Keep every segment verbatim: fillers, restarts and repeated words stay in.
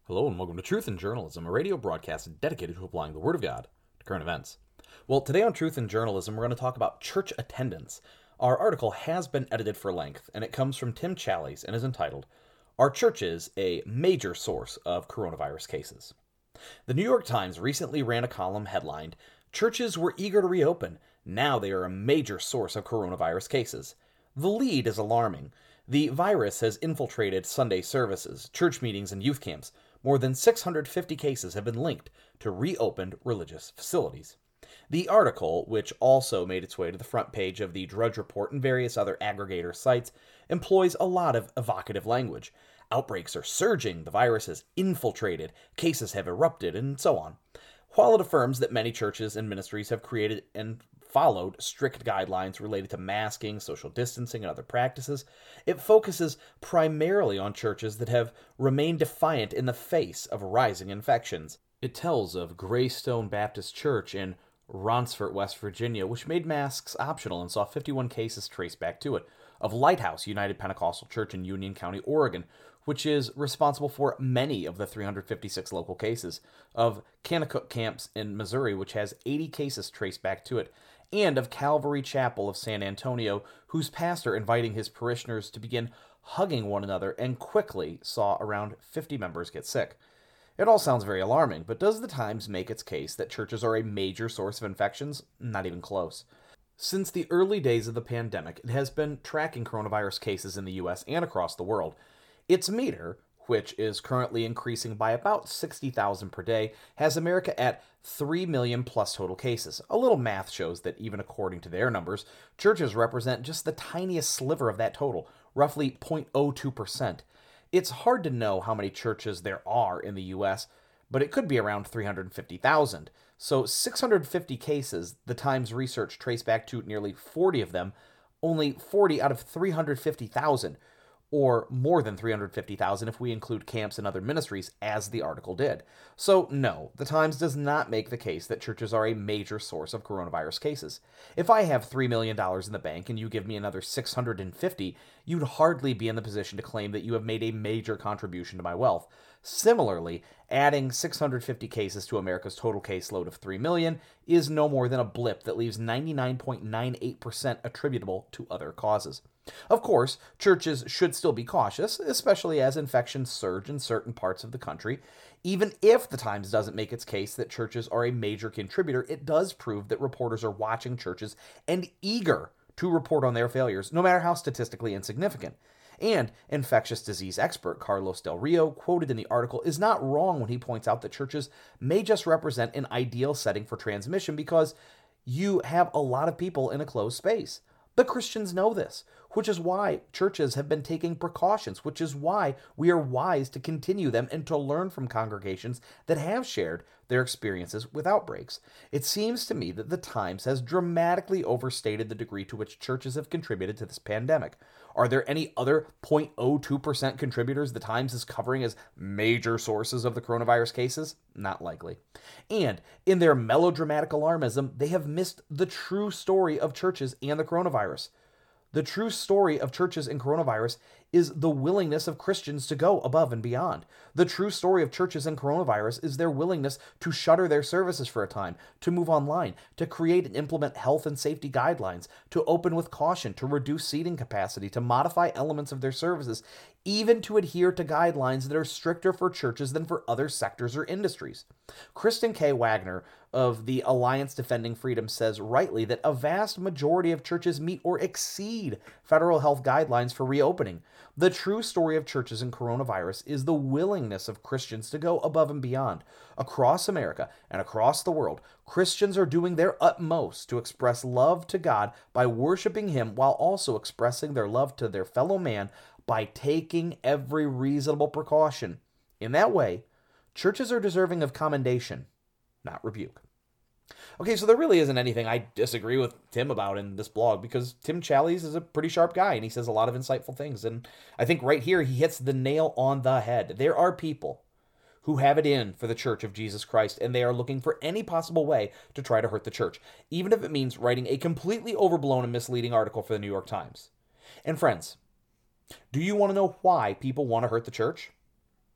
Hello and welcome to Truth in Journalism, a radio broadcast dedicated to applying the Word of God to current events. Well, today on Truth in Journalism, we're going to talk about church attendance. Our article has been edited for length, and it comes from Tim Challies and is entitled, Are Churches a Major Source of Coronavirus Cases? The New York Times recently ran a column headlined, Churches were eager to reopen. Now they are a major source of coronavirus cases. The lead is alarming. The virus has infiltrated Sunday services, church meetings, and youth camps. More than six hundred fifty cases have been linked to reopened religious facilities. The article, which also made its way to the front page of the Drudge Report and various other aggregator sites, employs a lot of evocative language. Outbreaks are surging, the virus has infiltrated, cases have erupted, and so on. While it affirms that many churches and ministries have created and followed strict guidelines related to masking, social distancing, and other practices, it focuses primarily on churches that have remained defiant in the face of rising infections. It tells of Greystone Baptist Church in Ronceverte, West Virginia, which made masks optional and saw fifty-one cases traced back to it, of Lighthouse United Pentecostal Church in Union County, Oregon, which is responsible for many of the three hundred fifty-six local cases, of Kanakuk Camps in Missouri, which has eighty cases traced back to it, and of Calvary Chapel of San Antonio, whose pastor inviting his parishioners to begin hugging one another and quickly saw around fifty members get sick. It all sounds very alarming, but does the Times make its case that churches are a major source of infections? Not even close. Since the early days of the pandemic, it has been tracking coronavirus cases in the U S and across the world. Its meter, which is currently increasing by about sixty thousand per day, has America at three million plus total cases. A little math shows that even according to their numbers, churches represent just the tiniest sliver of that total, roughly zero point zero two percent. It's hard to know how many churches there are in the U S, but it could be around three hundred fifty thousand. So six hundred fifty cases, the Times research traced back to nearly forty of them, only forty out of three hundred fifty thousand, or more than three hundred fifty thousand if we include camps and other ministries, as the article did. So no, the Times does not make the case that churches are a major source of coronavirus cases. If I have three million dollars in the bank and you give me another six hundred fifty, you'd hardly be in the position to claim that you have made a major contribution to my wealth. Similarly, adding six hundred fifty cases to America's total caseload of three million is no more than a blip that leaves ninety-nine point nine eight percent attributable to other causes. Of course, churches should still be cautious, especially as infections surge in certain parts of the country. Even if the Times doesn't make its case that churches are a major contributor, it does prove that reporters are watching churches and eager to report on their failures, no matter how statistically insignificant. And infectious disease expert Carlos Del Rio, quoted in the article, is not wrong when he points out that churches may just represent an ideal setting for transmission because you have a lot of people in a closed space. But Christians know this, which is why churches have been taking precautions, which is why we are wise to continue them and to learn from congregations that have shared their experiences with outbreaks. It seems to me that the Times has dramatically overstated the degree to which churches have contributed to this pandemic. Are there any other zero point zero two percent contributors the Times is covering as major sources of the coronavirus cases? Not likely. And in their melodramatic alarmism, they have missed the true story of churches and the coronavirus. The true story of churches and coronavirus is the willingness of Christians to go above and beyond. The true story of churches and coronavirus is their willingness to shutter their services for a time, to move online, to create and implement health and safety guidelines, to open with caution, to reduce seating capacity, to modify elements of their services, even to adhere to guidelines that are stricter for churches than for other sectors or industries. Kristen K. Wagner of the Alliance Defending Freedom says rightly that a vast majority of churches meet or exceed federal health guidelines for reopening. The true story of churches and coronavirus is the willingness of Christians to go above and beyond. Across America and across the world, Christians are doing their utmost to express love to God by worshiping Him while also expressing their love to their fellow man by taking every reasonable precaution. In that way, churches are deserving of commendation, not rebuke. Okay, so there really isn't anything I disagree with Tim about in this blog because Tim Challies is a pretty sharp guy and he says a lot of insightful things. And I think right here he hits the nail on the head. There are people who have it in for the Church of Jesus Christ and they are looking for any possible way to try to hurt the church, even if it means writing a completely overblown and misleading article for the New York Times. And friends, do you want to know why people want to hurt the church? Do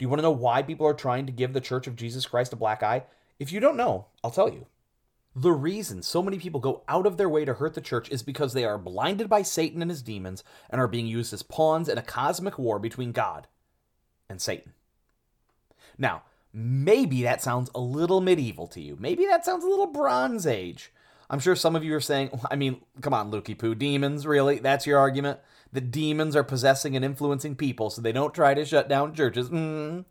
you want to know why people are trying to give the Church of Jesus Christ a black eye? If you don't know, I'll tell you. The reason so many people go out of their way to hurt the church is because they are blinded by Satan and his demons and are being used as pawns in a cosmic war between God and Satan. Now, maybe that sounds a little medieval to you. Maybe that sounds a little Bronze Age. I'm sure some of you are saying, I mean, come on, Lukey Poo, demons, really? That's your argument? That demons are possessing and influencing people so they don't try to shut down churches? Mm.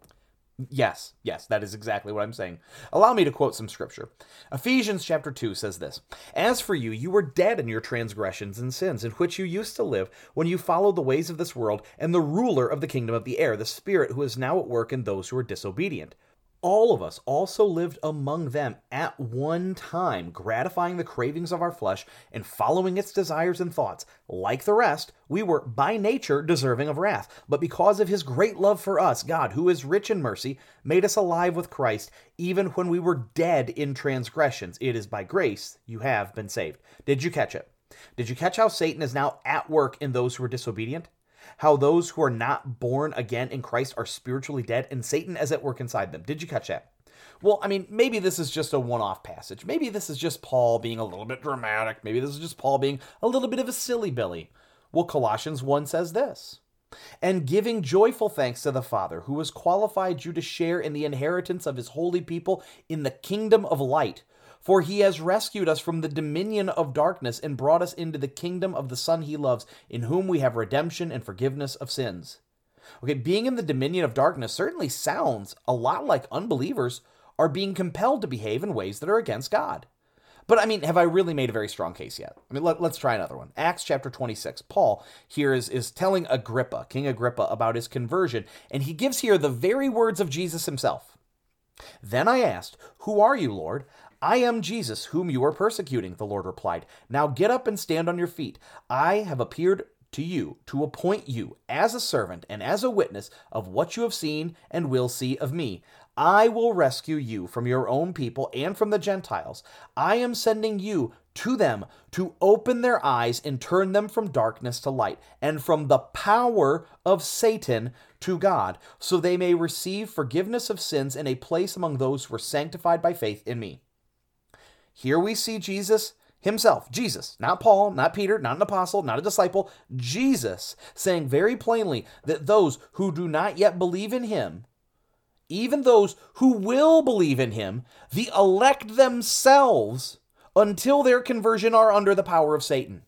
Yes, yes, that is exactly what I'm saying. Allow me to quote some scripture. Ephesians chapter two says this, "As for you, you were dead in your transgressions and sins, in which you used to live when you followed the ways of this world and the ruler of the kingdom of the air, the spirit who is now at work in those who are disobedient. All of us also lived among them at one time, gratifying the cravings of our flesh and following its desires and thoughts. Like the rest, we were by nature deserving of wrath. But because of his great love for us, God, who is rich in mercy, made us alive with Christ, even when we were dead in transgressions. It is by grace you have been saved." Did you catch it? Did you catch how Satan is now at work in those who are disobedient? How those who are not born again in Christ are spiritually dead, and Satan is at work inside them. Did you catch that? Well, I mean, maybe this is just a one-off passage. Maybe this is just Paul being a little bit dramatic. Maybe this is just Paul being a little bit of a silly Billy. Well, Colossians one says this, "And giving joyful thanks to the Father, who has qualified you to share in the inheritance of his holy people in the kingdom of light. For he has rescued us from the dominion of darkness and brought us into the kingdom of the Son he loves, in whom we have redemption and forgiveness of sins." Okay, being in the dominion of darkness certainly sounds a lot like unbelievers are being compelled to behave in ways that are against God. But I mean, have I really made a very strong case yet? I mean, let, let's try another one. Acts chapter twenty-six. Paul here is, is telling Agrippa, King Agrippa, about his conversion, and he gives here the very words of Jesus himself. "Then I asked, 'Who are you, Lord?' 'I am Jesus, whom you are persecuting,' the Lord replied. 'Now get up and stand on your feet. I have appeared to you to appoint you as a servant and as a witness of what you have seen and will see of me. I will rescue you from your own people and from the Gentiles. I am sending you to them to open their eyes and turn them from darkness to light and from the power of Satan to God, so they may receive forgiveness of sins and a place among those who are sanctified by faith in me." Here we see Jesus himself, Jesus, not Paul, not Peter, not an apostle, not a disciple, Jesus saying very plainly that those who do not yet believe in him, even those who will believe in him, the elect themselves, until their conversion, are under the power of Satan.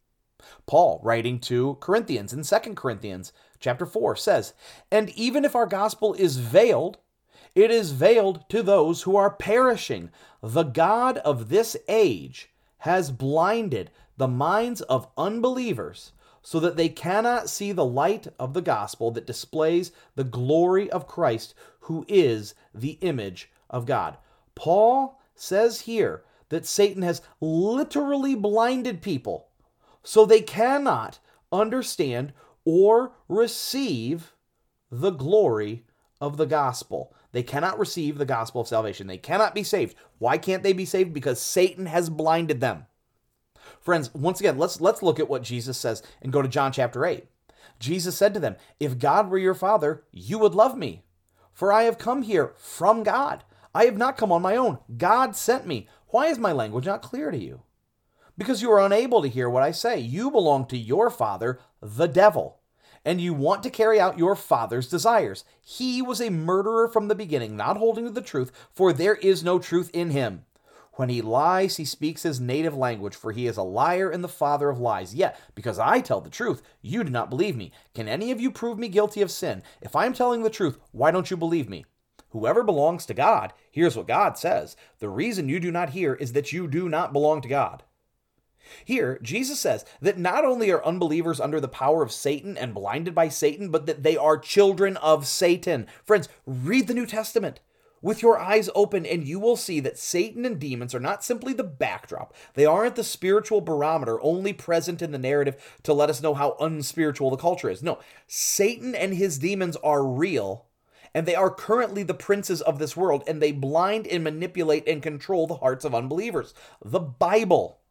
Paul, writing to Corinthians in Second Corinthians chapter four, says, "And even if our gospel is veiled, it is veiled to those who are perishing. The God of this age has blinded the minds of unbelievers so that they cannot see the light of the gospel that displays the glory of Christ, who is the image of God." Paul says here that Satan has literally blinded people so they cannot understand or receive the glory of the gospel. They cannot receive the gospel of salvation. They cannot be saved. Why can't they be saved? Because Satan has blinded them. Friends, once again, let's let's look at what Jesus says and go to John chapter eight. Jesus said to them, "If God were your Father, you would love me, for I have come here from God. I have not come on my own. God sent me. Why is my language not clear to you? Because you are unable to hear what I say. You belong to your father, the devil, and you want to carry out your father's desires. He was a murderer from the beginning, not holding to the truth, for there is no truth in him. When he lies, he speaks his native language, for he is a liar and the father of lies. Yet, because I tell the truth, you do not believe me. Can any of you prove me guilty of sin? If I am telling the truth, why don't you believe me? Whoever belongs to God hears what God says. The reason you do not hear is that you do not belong to God." Here, Jesus says that not only are unbelievers under the power of Satan and blinded by Satan, but that they are children of Satan. Friends, read the New Testament with your eyes open, and you will see that Satan and demons are not simply the backdrop. They aren't the spiritual barometer only present in the narrative to let us know how unspiritual the culture is. No, Satan and his demons are real, and they are currently the princes of this world, and they blind and manipulate and control the hearts of unbelievers. The Bible,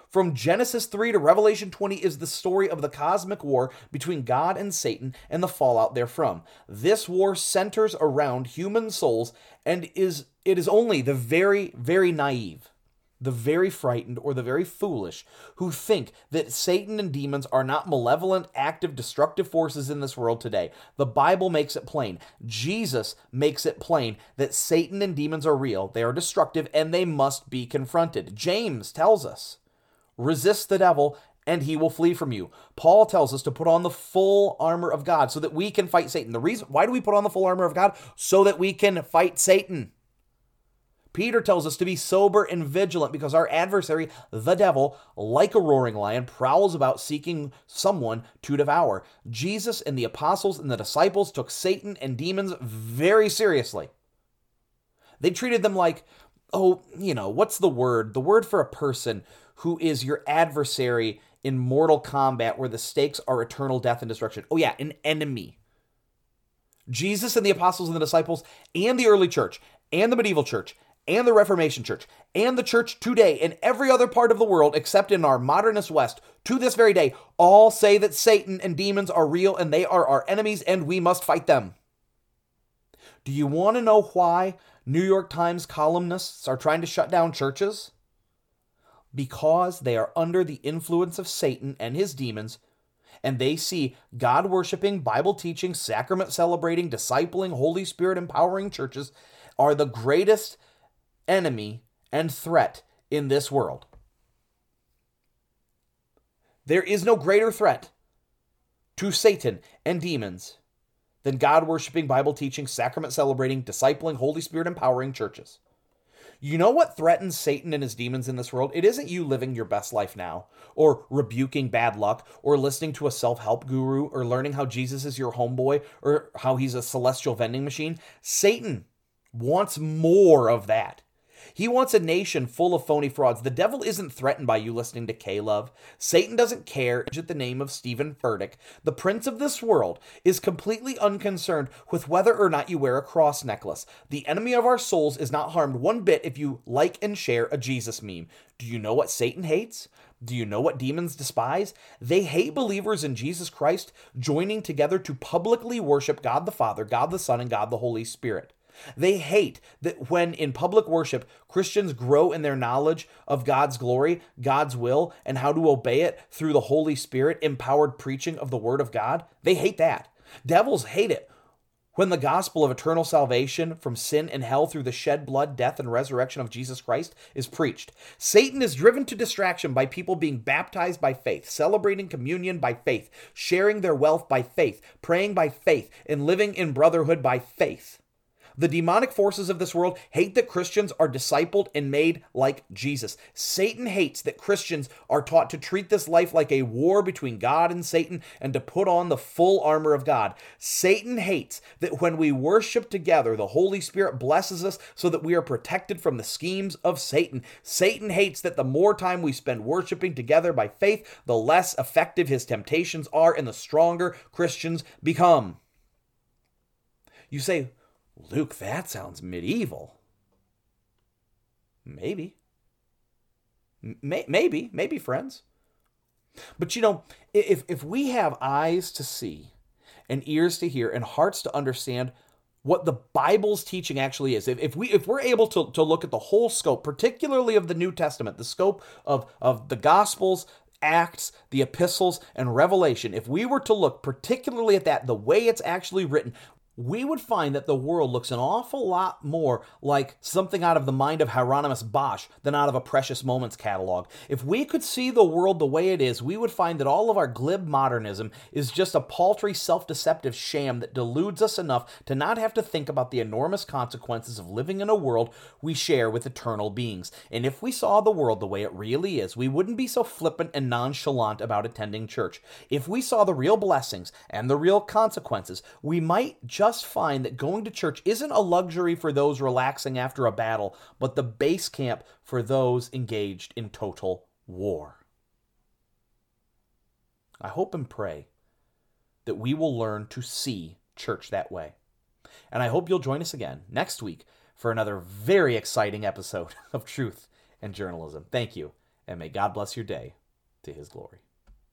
From Genesis three to Revelation twenty is the story of the cosmic war between God and Satan and the fallout therefrom. This war centers around human souls, and is it is only the very, very naive, the very frightened, or the very foolish who think that Satan and demons are not malevolent, active, destructive forces in this world today. The Bible makes it plain. Jesus makes it plain that Satan and demons are real, they are destructive, and they must be confronted. James tells us, resist the devil, and he will flee from you. Paul tells us to put on the full armor of God so that we can fight Satan. The reason, why do we put on the full armor of God? So that we can fight Satan. Peter tells us to be sober and vigilant because our adversary, the devil, like a roaring lion, prowls about seeking someone to devour. Jesus and the apostles and the disciples took Satan and demons very seriously. They treated them like, oh, you know, what's the word? The word for a person who is your adversary in mortal combat where the stakes are eternal death and destruction. Oh yeah, an enemy. Jesus and the apostles and the disciples and the early church and the medieval church and the Reformation Church, and the church today, and every other part of the world except in our modernist West, to this very day, all say that Satan and demons are real and they are our enemies and we must fight them. Do you want to know why New York Times columnists are trying to shut down churches? Because they are under the influence of Satan and his demons, and they see God-worshiping, Bible-teaching, sacrament-celebrating, discipling, Holy Spirit-empowering churches are the greatest enemy and threat in this world. There is no greater threat to Satan and demons than God-worshiping, Bible-teaching, sacrament-celebrating, discipling, Holy Spirit-empowering churches. You know what threatens Satan and his demons in this world? It isn't you living your best life now, or rebuking bad luck, or listening to a self-help guru, or learning how Jesus is your homeboy, or how he's a celestial vending machine. Satan wants more of that. He wants a nation full of phony frauds. The devil isn't threatened by you listening to K-Love. Satan doesn't care at the name of Stephen Furtick. The prince of this world is completely unconcerned with whether or not you wear a cross necklace. The enemy of our souls is not harmed one bit if you like and share a Jesus meme. Do you know what Satan hates? Do you know what demons despise? They hate believers in Jesus Christ joining together to publicly worship God the Father, God the Son, and God the Holy Spirit. They hate that when in public worship, Christians grow in their knowledge of God's glory, God's will, and how to obey it through the Holy Spirit empowered preaching of the Word of God. They hate that. Devils hate it when the gospel of eternal salvation from sin and hell through the shed blood, death, and resurrection of Jesus Christ is preached. Satan is driven to distraction by people being baptized by faith, celebrating communion by faith, sharing their wealth by faith, praying by faith, and living in brotherhood by faith. The demonic forces of this world hate that Christians are discipled and made like Jesus. Satan hates that Christians are taught to treat this life like a war between God and Satan and to put on the full armor of God. Satan hates that when we worship together, the Holy Spirit blesses us so that we are protected from the schemes of Satan. Satan hates that the more time we spend worshiping together by faith, the less effective his temptations are and the stronger Christians become. You say, Luke, that sounds medieval. Maybe. May- maybe, maybe, friends. But you know, if, if we have eyes to see and ears to hear and hearts to understand what the Bible's teaching actually is, if, if, we, if we're able to, to look at the whole scope, particularly of the New Testament, the scope of, of the Gospels, Acts, the epistles, and Revelation, if we were to look particularly at that, the way it's actually written, we would find that the world looks an awful lot more like something out of the mind of Hieronymus Bosch than out of a Precious Moments catalog. If we could see the world the way it is, we would find that all of our glib modernism is just a paltry, self-deceptive sham that deludes us enough to not have to think about the enormous consequences of living in a world we share with eternal beings. And if we saw the world the way it really is, we wouldn't be so flippant and nonchalant about attending church. If we saw the real blessings and the real consequences, we might just Just find that going to church isn't a luxury for those relaxing after a battle, but the base camp for those engaged in total war. I hope and pray that we will learn to see church that way. And I hope you'll join us again next week for another very exciting episode of Truth and Journalism. Thank you, and may God bless your day to his glory.